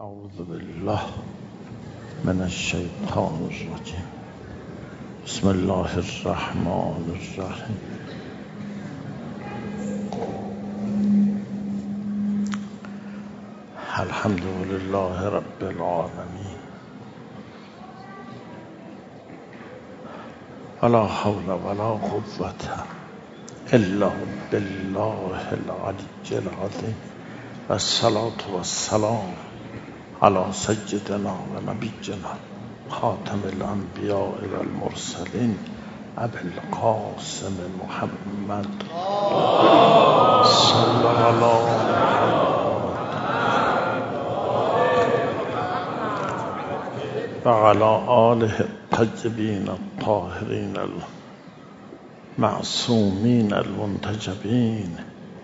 اعوذ بالله من الشیطان الرجیم. بسم الله الرحمن الرحیم. الحمد لله رب العالمین ولا حول ولا قوة الا بالله العلی العظیم و الصلاة و السلام علی سیدنا و نبینا خاتم الانبیاء و المرسلین ابی القاسم محمد صلی الله و علی آله الطیبین الطاهرین المعصومین المنتجبین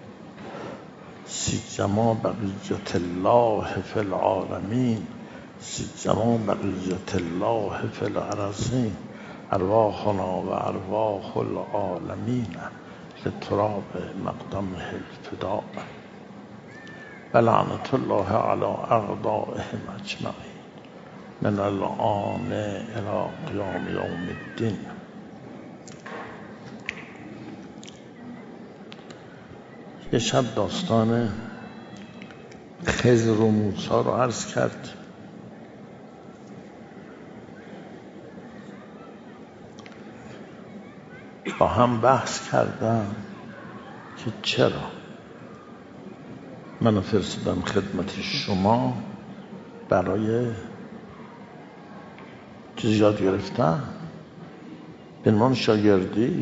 سیما بقیت الله فی العالمین سیما بقیت الله فی الارضین ارواحنا و ارواح العالمین لتراب مقدمه الفداء و لعنت الله علی اعدائهم اجمعین من الآن الی قیام یوم الدین. یه شب داستان خضر و موسی رو عرض کرد. با هم بحث کردم که چرا منو فرستادن خدمت شما، برای چیز یاد گرفتن به عنوان شاگردی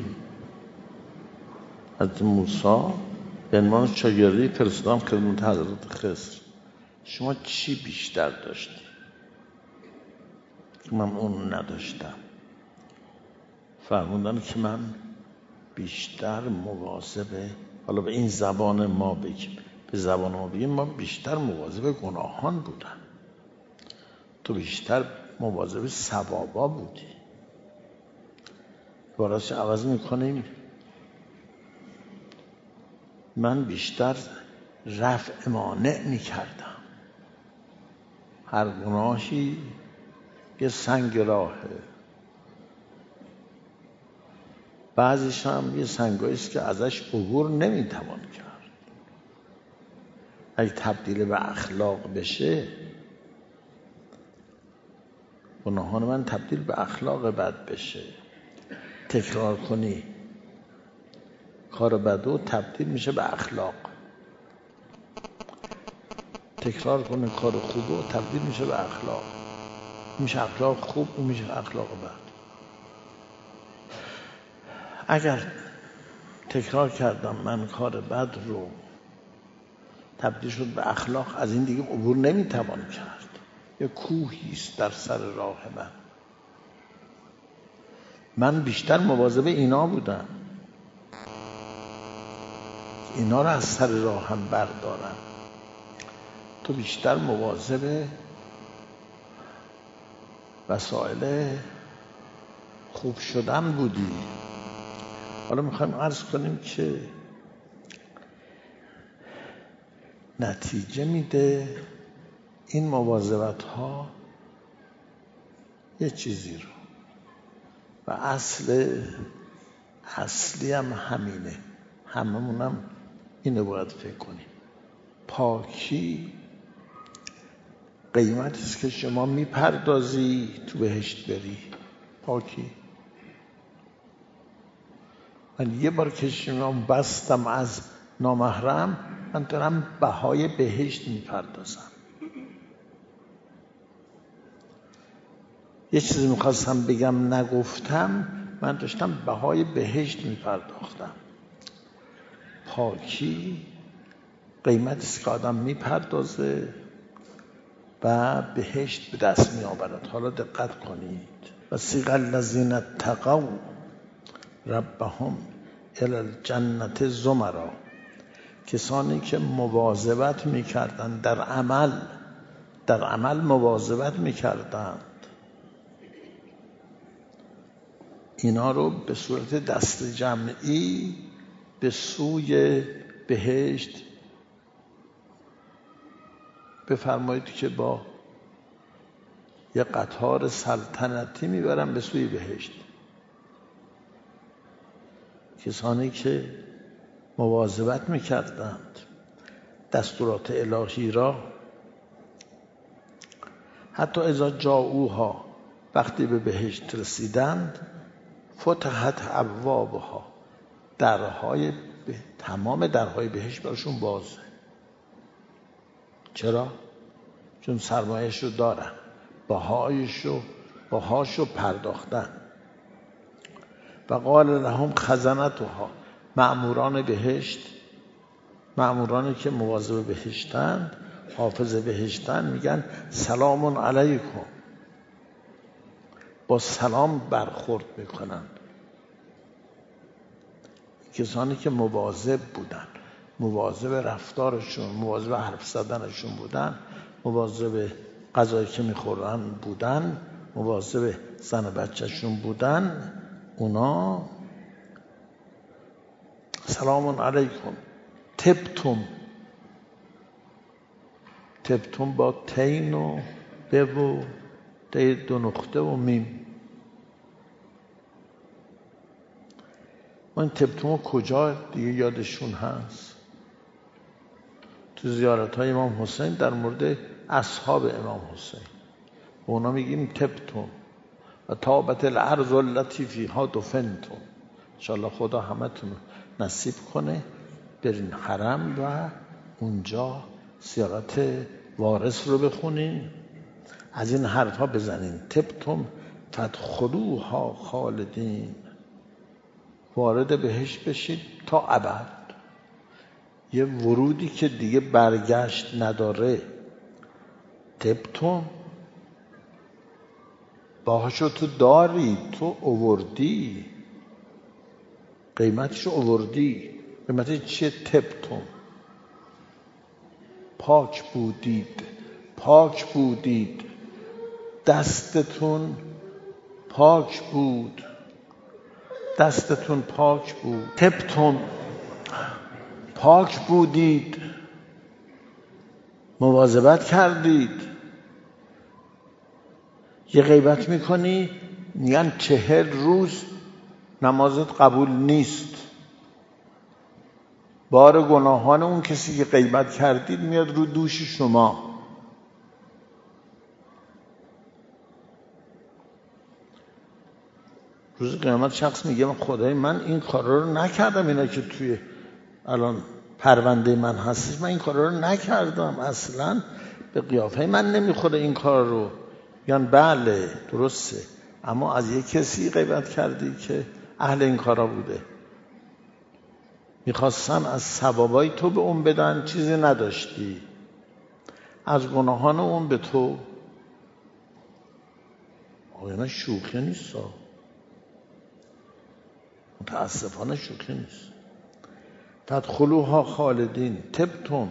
از موسی، به عنوان شاگردی فرستادم خدمت حضرت خضر. شما چی بیشتر داشتی که من اون نداشتم؟ فرمودن که من بیشتر مواظب، حالا به این زبان ما بگیم، به زبان ما بگیم، ما بیشتر مواظب گناهان بودم، تو بیشتر مواظب ثوابا بودی. باراش عوض میکنیم، من بیشتر رفع مانع میکردم. هر گناهی یه سنگ راهه، بعضیش هم یه سنگاییست که ازش عبور نمیتوان کرد. اگه تبدیل به اخلاق بشه، گناهان من تبدیل به اخلاق بد بشه، تکرار کنی کار بدو تبدیل میشه به اخلاق، تکرار کنی کار خوبو تبدیل میشه به اخلاق، میشه اخلاق خوب، اون میشه اخلاق بد. اگر تکرار کردم من کار بد رو، تبدیل شد به اخلاق، از این دیگه عبور نمیتوان کرد. یه کوهیست در سر راه من بیشتر مواظب اینا بودم، اینا رو از سر راه هم بردارم. تو بیشتر مواظب وسایل خوب شدن بودی. حالا میخوایم عرض کنیم که نتیجه میده این مواظبت ها یه چیزی رو، و اصلی هم همینه، هممونم اینو باید فکر کنیم. پاکی قیمتی است که شما میپردازی تو بهشت بری. پاکی. من یه بار که شما بستم از نامحرم، من دارم بهای بهشت میپردازم. یه چیزی میخواستم بگم نگفتم، من داشتم بهای بهشت میپرداختم. پاکی قیمتی است که آدم میپردازه و بهشت به دست میآورد. حالا دقت کنید. وسیق الذین اتقوا ربهم الی الجنة زمرا. کسانی که مواظبت میکردند در عمل مواظبت میکردند، اینا رو به صورت دست جمعی به سوی بهشت بفرمایید که با یه قطار سلطنتی میبرن به سوی بهشت. کسانی که مواظبت میکردند دستورات الهی را، حتی اذا جاؤوها، وقتی به بهشت رسیدند، فتحت ابوابها، تمام درهای بهشت براشون بازه. چرا؟ چون سرمایه‌اش رو دارن، باهاشو پرداختن. و قال لهم خزنتها، مأموران بهشت، مأمورانی که مواظب بهشتند، حافظ بهشتن، میگن سلام علیکم، با سلام برخورد میکنن. کسانی که مواظب بودن، مواظب رفتارشون، مواظب حرف زدنشون بودن، مواظب غذایی که میخورن بودن، مواظب زن و بچهشون بودن، اونا سلام علیکم تبتم با تین و به و ته 2 نقطه و میم. ما این تبتم کجا دیگه یادشون هست؟ تو زیارت های امام حسین در مورد اصحاب امام حسین اونا میگیم تبتم و تابت الارض التي فیها دفنتم. انشاءالله خدا همتون نصیب کنه برین حرم و اونجا زیارت وارث رو بخونین، از این حرفا بزنین. تبتم فادخلوها خالدین، وارد بهشت بشید تا ابد. یه ورودی که دیگه برگشت نداره. تبتم باهاشو تو داری، تو اووردی، قیمتشو اووردی. قیمتش چیه؟ تبتم، پاک بودید، دستتون پاک بود، تبتم، پاک بودید، مواظبت کردید. یه غیبت میکنی میگن 40 روز نمازت قبول نیست. بار گناهان اون کسی که غیبت کردید میاد رو دوش شما. روز قیامت شخص میگه خدای من این کارا رو نکردم، اینا که توی الان پرونده من هستش من این کارا رو نکردم، اصلا به قیافه من نمیخوره این کار رو. یعنی بله درسته، اما از یک کسی غیبت کردی که اهل این کارا بوده، میخواستن از ثوابای تو به اون بدن، چیزی نداشتی، از گناهان اون به تو. آقایان شوخی نیست، متاسفانه شوخی نیست. فادخلوها خالدین تبتم،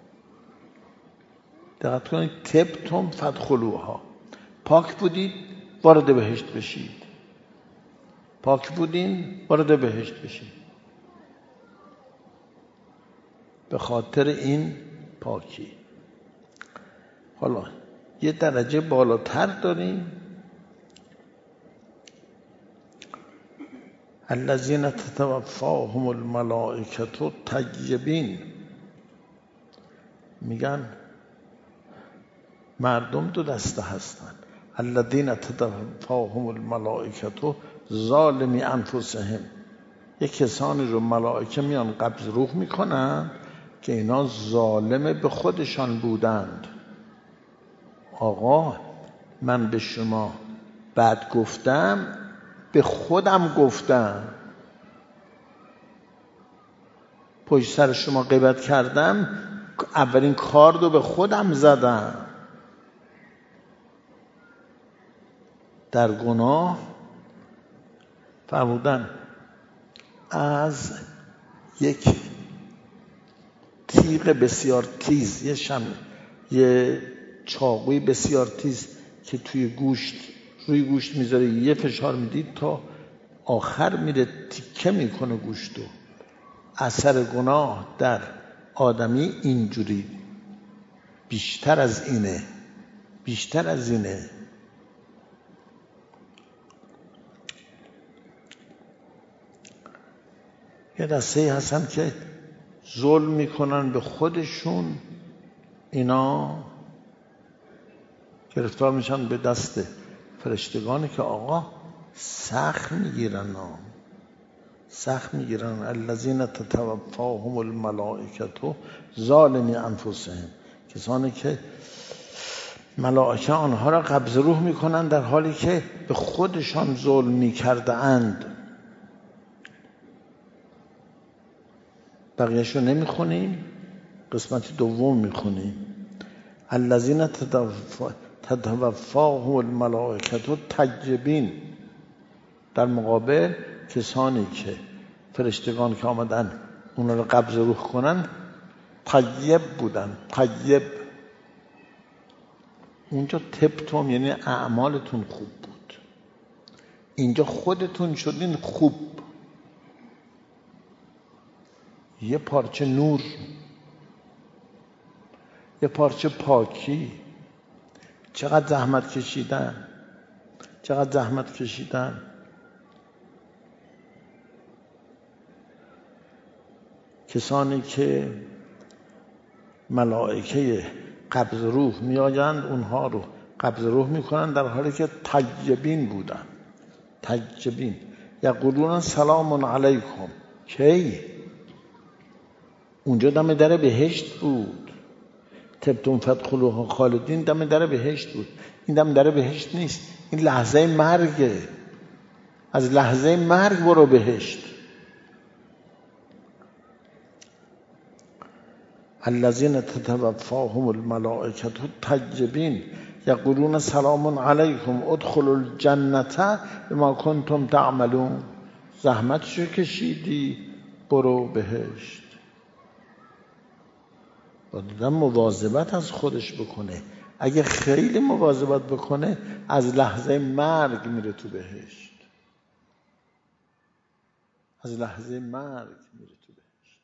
دقت کنید، تبتم فادخلوها، پاک بودید وارد بهشت بشید، پاک بودین وارد بهشت بشید. به خاطر این پاکی. حالا یه درجه بالاتر داریم، الذین تتوفاهم الملائکة طیبین. میگن مردم 2 دسته هستن، الذین تتوفاهم الملائکة ظالمی انفسهم. یک کسانی رو ملائکه میان قبض روح میکنن که اینا ظالم به خودشان بودند. آقا من به شما بد گفتم، به خودم گفتم. پشت سر شما غیبت کردم، اولین کار رو به خودم زدم. در گناه فرمودن از یک تیغ بسیار تیز، یه چاقوی بسیار تیز که روی گوشت میذاره، یه فشار میدید تا آخر میره تیکه میکنه گوشتو. اثر گناه در آدمی اینجوری بیشتر از اینه، بیشتر از اینه. یه دسته هستن که ظلم میکنن به خودشون، اینا گرفتار میشن به دست فرشتگانی که آقا سخت میگیرن، سخت میگیرن. الذین تتوفاهم الملائکه ظالمی انفسهم، کسانی که ملائکه آنها را قبض روح میکنن در حالی که به خودشان ظلم میکرده اند. بقیه‌شو نمیخونیم، قسمت دوم میخونیم. الذین تتوفاهم الملائکه طیبین، در مقابل کسانی که فرشتگان که آمدن اونا رو قبض روح کنن طیب بودن. طیب اونجا تبتم یعنی اعمالتون خوب بود، اینجا خودتون شدین خوب. یه پارچه نور، یه پارچه پاکی. چقدر زحمت کشیدن، چقدر زحمت کشیدن. کسانی که ملائکه قبض روح میآیند اونها رو قبض روح میکنن در حالی که طیبین بودن. طیبین یقولون سلام علیکم. کی؟ اونجا دم در بهشت بود. تبتم فادخلوها خالدین، دم در بهشت بود. این دم در بهشت نیست، این لحظه مرگه. از لحظه مرگ برو بهشت. الذین تتوفاهم الملائکه طیبین یقولون سلام علیکم ادخلوا الجنة بما کنتم تعملون. زحمتشو کشیدی، برو بهشت. باید مواظبت از خودش بکنه. اگه خیلی مواظبت بکنه از لحظه مرگ میره تو بهشت. از لحظه مرگ میره تو بهشت.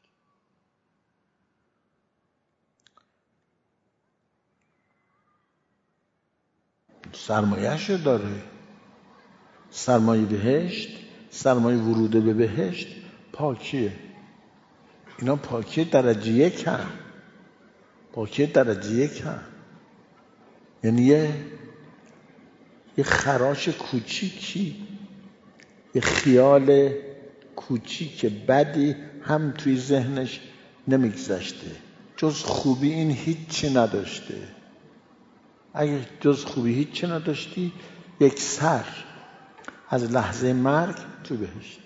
سرمایه‌شو داره. سرمایه بهشت، سرمایه ورود به بهشت پاکیه. اینا پاکی درجه یک هم. پاکی درجه یک هم. یعنی یه خراش کوچیکی، یه خیال کوچیک بدی هم توی ذهنش نمیگذشته. جز خوبی این هیچی نداشته. اگه جز خوبی هیچی نداشتی، یک سر از لحظه مرگ تو بهشت.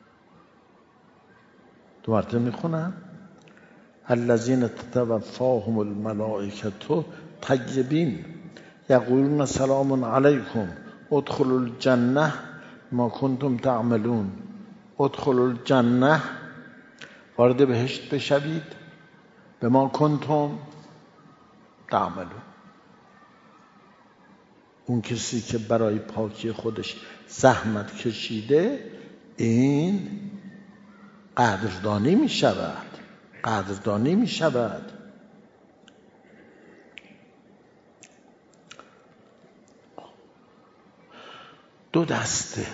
دو مرتبه میخونم. الذین تتوفاهم الملائکه طیبین یقولون سلام علیکم ادخلوا الجنة ما کنتم تعملون. ادخلوا الجنة، وارد بهشت بشوید، به ما کنتم تعملون. اون کسی که برای پاکی خودش زحمت کشیده، این قدردانی می شود. قدردانی می شود. دو دسته،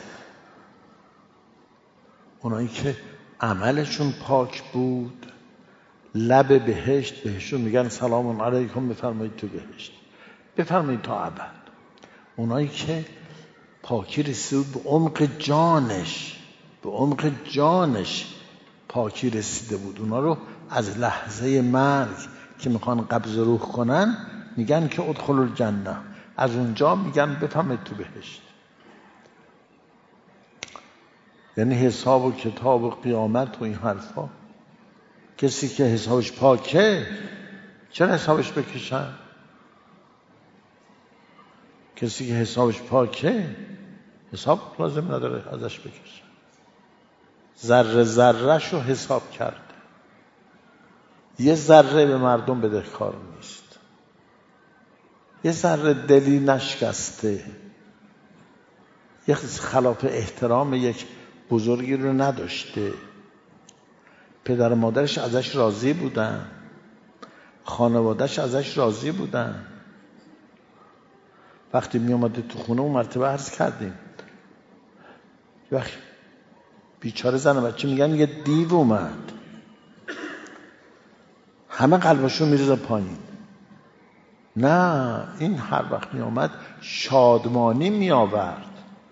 اونایی که عملشون پاک بود، لب بهشت بهشون میگن سلام علیکم، بفرمایید تو بهشت، بفرمایید تا ابد. اونایی که پاکی رسید به عمق جانش، به عمق جانش پاکی رسیده بود، اونا رو از لحظه مرگ که میخوان قبض روح کنن میگن که ادخلوا الجنة. از اونجا میگن بفرمایید تو بهشت. یعنی حساب و کتاب و قیامت و این حرفا، کسی که حسابش پاکه چرا حسابش بکشن؟ کسی که حسابش پاکه حساب لازم نداره ازش بکشن. ذره ذره‌شو حساب کرده. یه ذره به مردم بدهکار نیست. یه ذره دلی نشکسته. یه خلاف احترام یک بزرگی رو نداشته. پدر و مادرش ازش راضی بودن، خانواده‌اش ازش راضی بودن. وقتی می اومده تو خونه اون مرتبه عرض کردیم وقتی بیچاره زن و بچه میگن یه دیو اومد، همه قلبشون میریزه پایین. نه، این هر وقت می آمد شادمانی می آورد،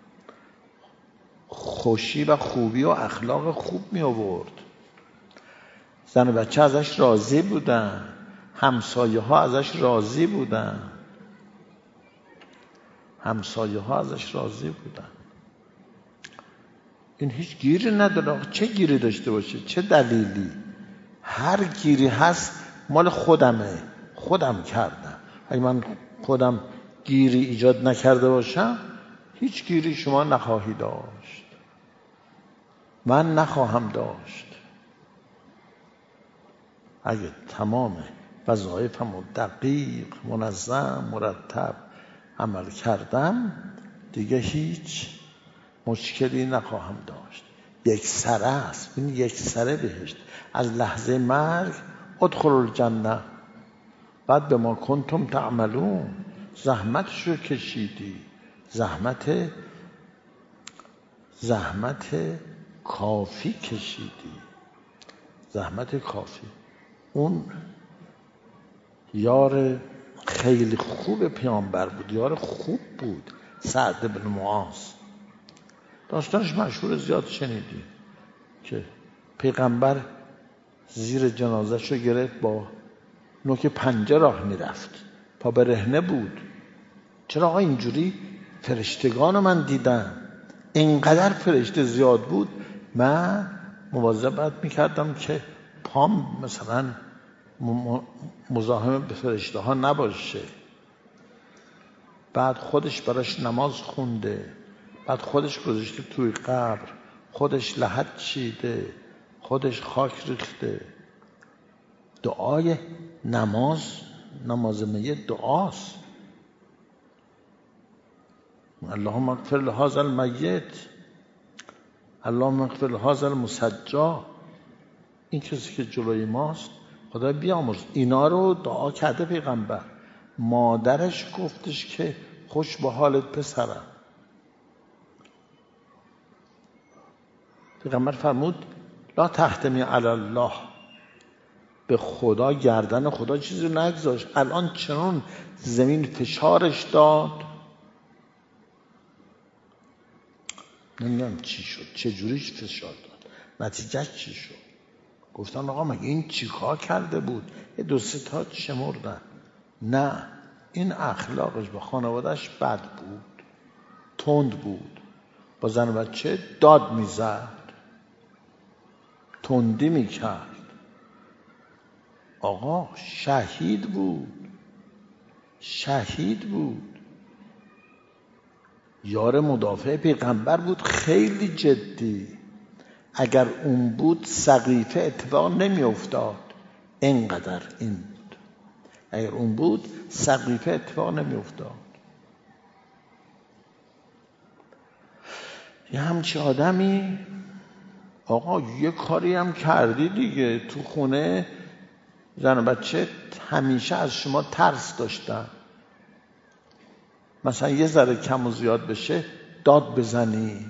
خوشی و خوبی و اخلاق خوب می آورد. زن و بچه ازش راضی بودن، همسایه ها ازش راضی بودن، همسایه ها ازش راضی بودن. این هیچ گیری نداره. چه گیری داشته باشه؟ چه دلیلی؟ هر گیری هست مال خودمه، خودم کردم. اگه من خودم گیری ایجاد نکرده باشم هیچ گیری شما نخواهی داشت، من نخواهم داشت. اگه تمام وظایفم دقیق، منظم، مرتب عمل کردم دیگه هیچ مشکلی نخواهم داشت. یک سره است. این یک سره بهشت. از لحظه مرگ ادخلوا الجنه، بعد به ما کنتم تعملون، زحمتشو کشیدی، زحمت کافی کشیدی، زحمت کافی. اون یار خیلی خوب پیامبر بود، یار خوب بود، سعد بن معاذ. داستانش مشهور، زیاد شنیدی که پیغمبر زیر جنازه‌شو گرفت، با نوک پنجه راه میرفت، پا برهنه بود. چرا آقا اینجوری؟ فرشتگان من دیدم، اینقدر فرشته زیاد بود من مواظبت میکردم که پام مثلا مزاحم به فرشته ها نباشه. بعد خودش براش نماز خونده، بعد خودش گذاشته توی قبر، خودش لحد چیده، خودش خاک ریخته. دعای نماز میت دعاست. اللهم اغفر لهذا المیت، اللهم اغفر لهذا المسجى. این کسی که جلوی ماست خدا بیامرز. اینا رو دعا کرده پیغمبر. مادرش گفتش که خوش به حالت پسرم. پیغمبر فرمود لا تحتمی علی الله، به خدا، گردن خدا چیزی نگذاشت. الان چنون زمین فشارش داد، نمیدونم چی شد، چه جوریش فشار داد، نتیجه چی شد. گفتن آقا مگه این چی کار کرده بود؟ یه دو سه تا شمردن. نه، این اخلاقش با خانوادهش بد بود، تند بود، با زن و بچه داد میزد، تندی میکرد. آقا شهید بود، یار مدافع پیغمبر بود، خیلی جدی. اگر اون بود سقیفه اتفاق نمی افتاد، اینقدر این بود. اگر اون بود سقیفه اتفاق نمی افتاد. یه همچی آدمی آقا یه کاری هم کردی دیگه. تو خونه زن و بچه همیشه از شما ترس داشتن، مثلا یه ذره کم و زیاد بشه داد بزنی.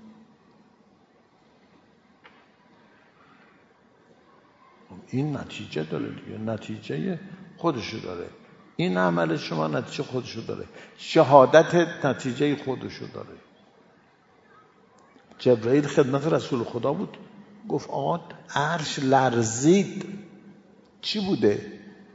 این نتیجه داره دیگه، نتیجه خودشو داره. این عمل شما نتیجه خودشو داره، شهادت نتیجه خودشو داره. جبرائیل خدمت رسول خدا بود، گفت آقا عرش لرزید. چی بوده؟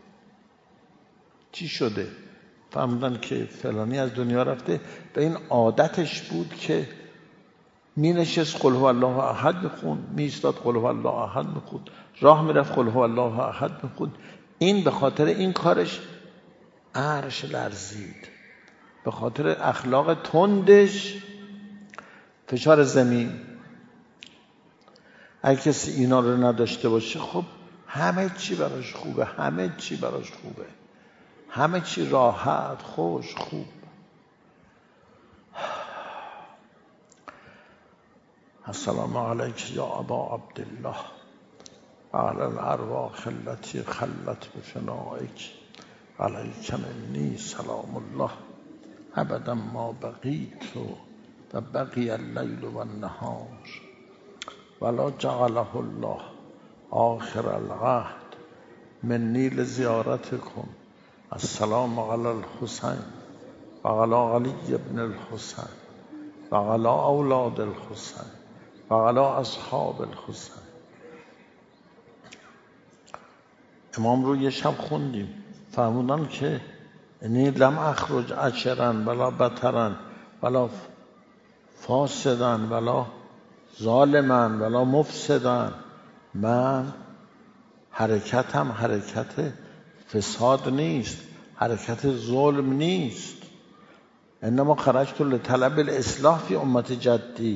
چی شده؟ فهمیدن که فلانی از دنیا رفته. به این عادتش بود که می نشست قل هو الله احد میخوند، می ایستاد قل هو الله احد میخوند، راه میرفت قل هو الله احد میخوند. این به خاطر این کارش عرش لرزید، به خاطر اخلاق تندش فشار زمین. اگه کسی اینا رو نداشته باشه خب همه چی براش خوبه، همه چی براش خوبه، همه چی راحت، خوش، خوب. السلام علیک یا ابا عبدالله. وعلى الارواح التي خلت بفنائك علیک منی سلام الله ابدا ما بقیت و بقی اللیل و النهار ولا جعله الله آخر العهد منی لزیارتکم السلام علی الحسین و علی علی ابن الحسین و علی اولاد الحسین و علی اصحاب الحسین. امام رو یه شب خوندیم، فرمودن که انی لم اخرج عشرا ولا بطرا ولا فاسدا ولا ظالما ولا مفسدا. من حرکتم حرکت فساد نیست، حرکت ظلم نیست. انما خرجت لطلب الاصلاح فی امت جدی.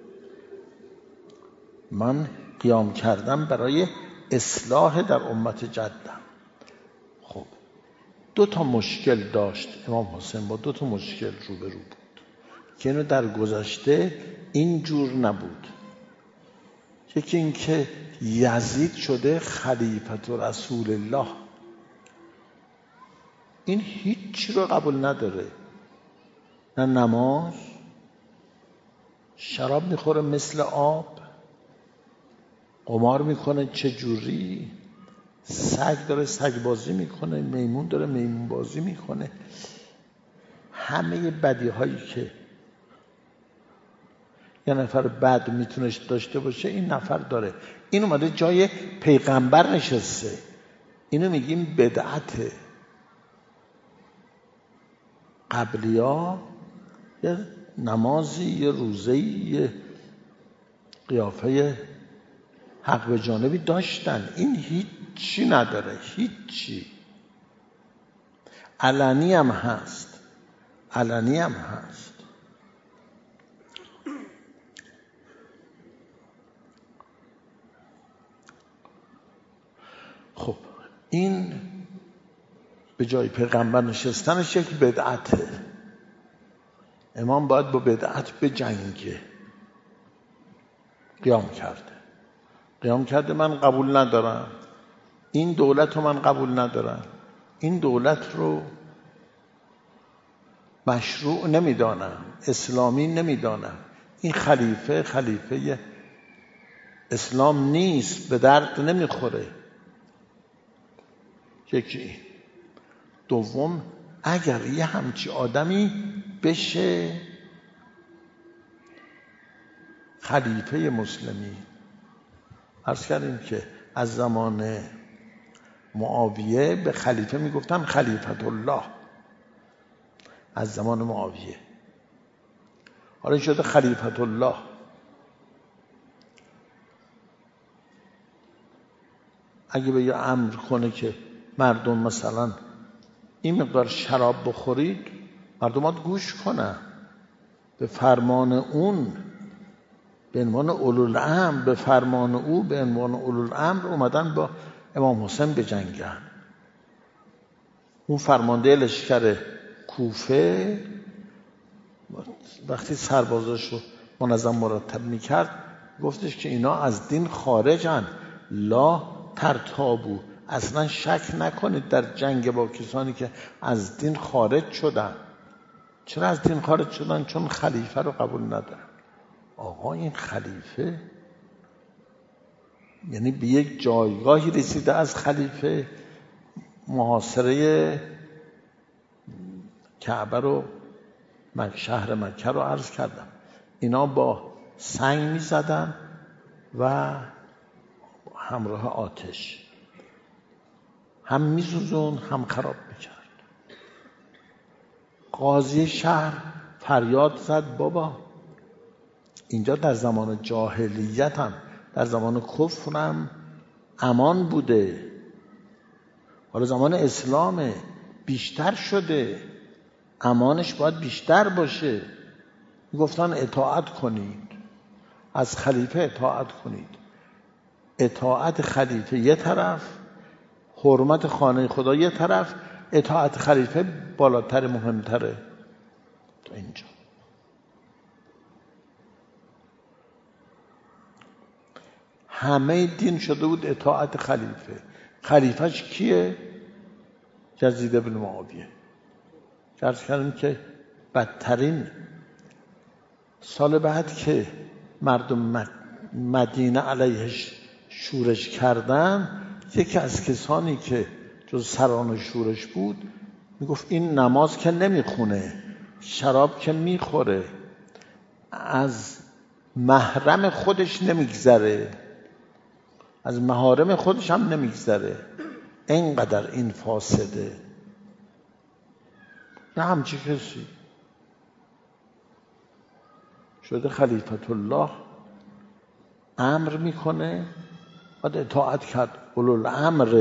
من قیام کردم برای اصلاح در امت جدم. خب 2 مشکل داشت امام حسین، با 2 مشکل روبرو بود که اینو در گذشته اینجور نبود. یکی این که یزید شده خلیفت رسول الله، این هیچی رو قبول نداره، نه نماز، شراب میخوره مثل آب، قمار میکنه چه جوری، سگ داره سگ بازی میکنه، میمون داره میمون بازی میکنه. همه بدی هایی که یه نفر بد میتونه داشته باشه این نفر داره. این اومده جای پیغمبر نشسته، اینو میگیم بدعته. قبلیا یه نمازی، یه روزه‌ای، یه قیافه حق به جانبی داشتن، این هیچی نداره، هیچی. علنی هم هست، علنی هم هست. خب این به جای پیغمبر نشستنش یک بدعته. امام باید با بدعت بجنگه. قیام کرده من قبول ندارم، این دولت رو من قبول ندارم، این دولت رو مشروع نمیدانم، اسلامی نمیدانم، این خلیفه اسلام نیست، به درد نمیخوره. یکی. دوم، اگر یه همچی آدمی بشه خلیفه مسلمی، عرض کردیم که از زمان معاویه به خلیفه میگفتن خلیفت الله، از زمان معاویه. حالا شده خلیفت الله. اگه به یه امر کنه که مردم مثلا این مقدار شراب بخورید، مردمات گوش کنن، به فرمان اون، به عنوان اولوالامر، به فرمان او به عنوان اولوالامر اومدن با امام حسین بجنگن. اون فرمانده لشکر کوفه وقتی سربازاش رو منظم مرتب میکرد گفتش که اینا از دین خارجن، لا ترتابو، اصلا شک نکنید در جنگ با کسانی که از دین خارج شدن. چرا از دین خارج شدن؟ چون خلیفه رو قبول ندارن. آقا این خلیفه یعنی به یک جایگاهی رسیده از خلیفه، محاصره کعبه رو، شهر مکه رو عرض کردم، اینا با سنگ می زدن و همراه آتش، هم می سوزون هم خراب می کرد. قاضی شهر فریاد زد بابا اینجا در زمان جاهلیت هم در زمان کفر هم امان بوده، حالا زمان اسلامه بیشتر شده، امانش باید بیشتر باشه. گفتن اطاعت کنید، از خلیفه اطاعت کنید. اطاعت خلیفه یه طرف، حرمت خانه خدا یه طرف، اطاعت خلیفه بالاتر، مهمتره. تا اینجا همه دین شده بود اطاعت خلیفه. خلیفهش کیه؟ یزید بن معاویه. عرض کردم که بدترین سال بعد که مردم مدینه علیهش شورش کردن، یکی از کسانی که جز سران شورش بود میگفت این نماز که نمیخونه، شراب که میخوره، از محرم خودش نمیگذره، از محارم خودش هم نمیگذره، اینقدر این فاسده. نه همچی کسی شده خلیفت الله، امر میکنه، باید اطاعت کرد. اولوالامر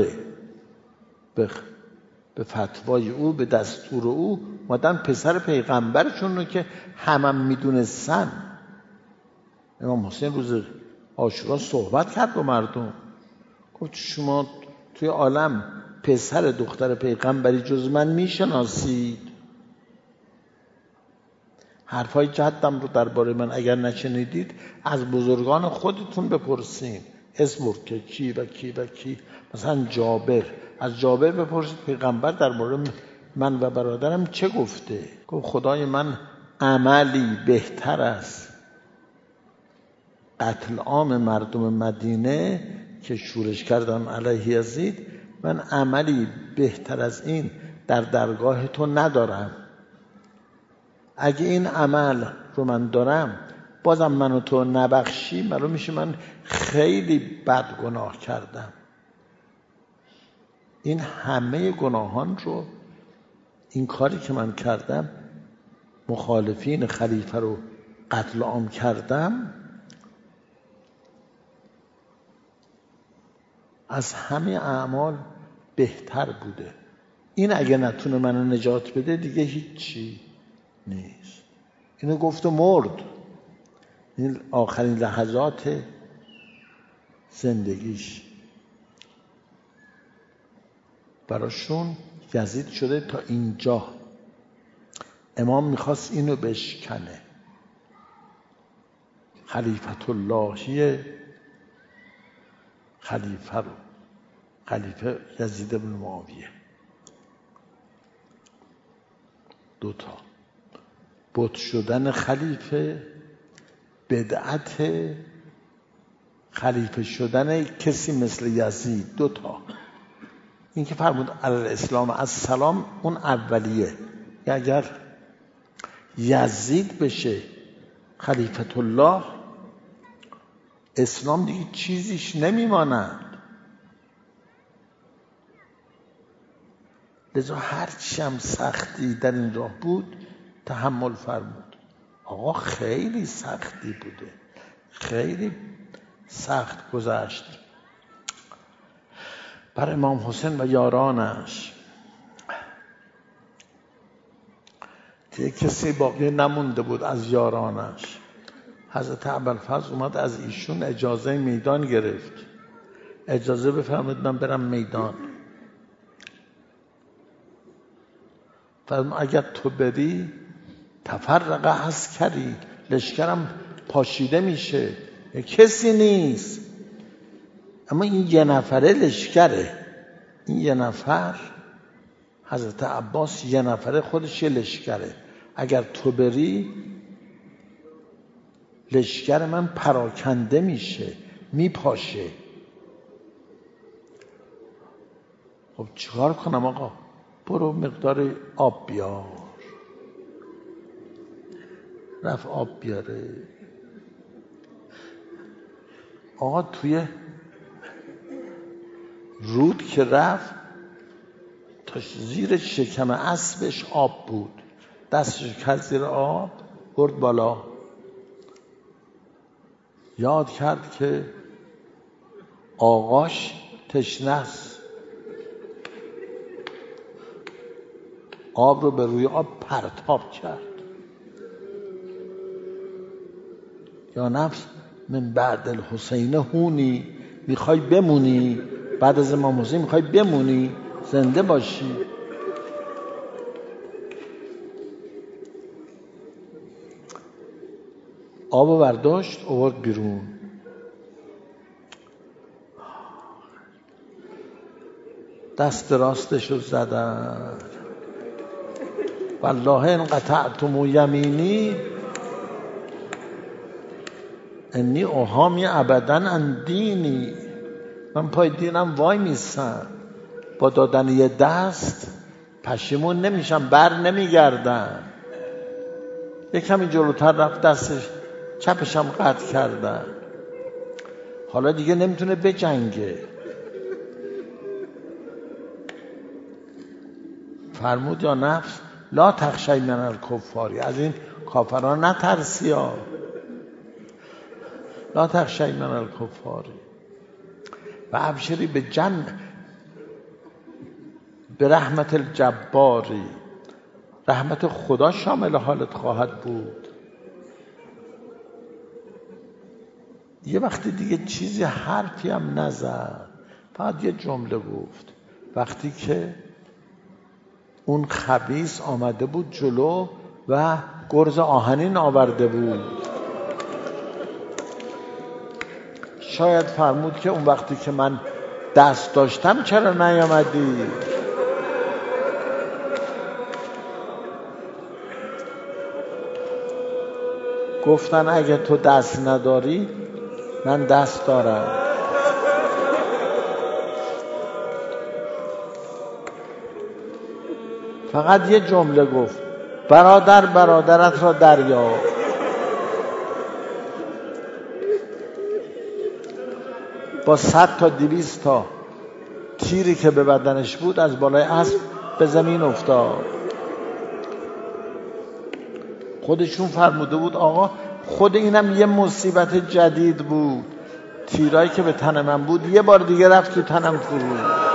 به فتوای او، به دستور او مادن پسر پیغمبرشون رو که همم میدونستن. امام حسین روز عاشورا صحبت کرد با مردم، گفت شما توی عالم پسر دختر پیغمبری جز من میشناسید؟ حرفای جدم رو درباره من اگر نشنیدید از بزرگان خودتون بپرسین. اسم برد که کی و کی و کی. مثلا جابر، از جابر بپرسید پیغمبر درباره من و برادرم چه گفته؟ گفت خدای من عملی بهتر از قتل عام مردم مدینه که شورش کردن علیه یزید، من عملی بهتر از این در درگاه تو ندارم. اگه این عمل رو من دارم بازم منو تو نبخشی، معلوم میشه من خیلی بد گناه کردم. این همه گناهان رو، این کاری که من کردم، مخالفین خلیفه رو قتل عام کردم، از همه اعمال بهتر بوده. این اگه نتونه منو نجات بده دیگه هیچی نیست. اینو گفت و مرد. این آخرین لحظات زندگیش براشون یزید شده تا اینجا. امام میخواست اینو بشکنه. خلیفت اللهی خلیفه رو، خلیفه یزید بن معاویه. دوتا بت شدن خلیفه، بدعت خلیفه شدن کسی مثل یزید. دوتا. این که فرمود علی الاسلام السلام اون اولیه. اگر یزید بشه خلیفت الله، اسلام دیگه چیزیش نمیماند. لذا هرچی هم سختی در این راه بود تحمل فرمود. آقا خیلی سختی بوده، خیلی سخت گذشت بر امام حسین و یارانش. که کسی باقی نمونده بود از یارانش. حضرت ابوالفضل اومد از ایشون اجازه میدان گرفت. اجازه بفرمایید من برم میدان. فرمود اگر تو بری تفرق عسکری، لشکرم پاشیده میشه، کسی نیست. اما این یه نفره لشکره. این یه نفر، حضرت عباس یه نفره خودش یه لشکره. اگر تو بری لشکر من پراکنده میشه، میپاشه. خب چیکار کنم آقا؟ برو مقدار آب بیار. رفت آب بیاره. آقا توی رود که رفت تا زیر شکم اسبش آب بود. دستش کرد زیر آب، برد بالا. یاد کرد که آقاش تشنه است. آب رو به روی آب پرتاب کرد. یا نفس من بعد الحسین هونی، میخوای بمونی بعد از امام حسین؟ میخوای بمونی زنده باشی؟ آب برداشت آورد بیرون. دست راستشو زدن والله ان قطعتم یمینی انی احامی ابدا عن دینی، من پای دینم وای میستم، با دادن یه دست پشیمون نمیشم، بر نمیگردم. یک کمی جلوتر رفت دستش چپشم قطع کردن، حالا دیگه نمیتونه بجنگه. فرمود یا نفس لا تخشی من الکفاری، از این کافران نترسی ها، لا تخشی من الکفاری و ابشری به رحمت الجباری، رحمت خدا شامل حالت خواهد بود. یه وقتی دیگه چیزی حرفی هم نزد، فقط یه جمله گفت. وقتی که اون خبیث آمده بود جلو و گرز آهنین آورده بود، شاید فرمود که اون وقتی که من دست داشتم چرا نیامدی؟ گفتن اگه تو دست نداری من دست دارم. فقط یه جمله گفت، برادر برادرت را دریاب. با 100 تا 200 تا تیری که به بدنش بود از بالای اسب به زمین افتاد. خودشون فرموده بود آقا خود اینم یه مصیبت جدید بود، تیرایی که به تن من بود یه بار دیگه رفت تو تنم فرود.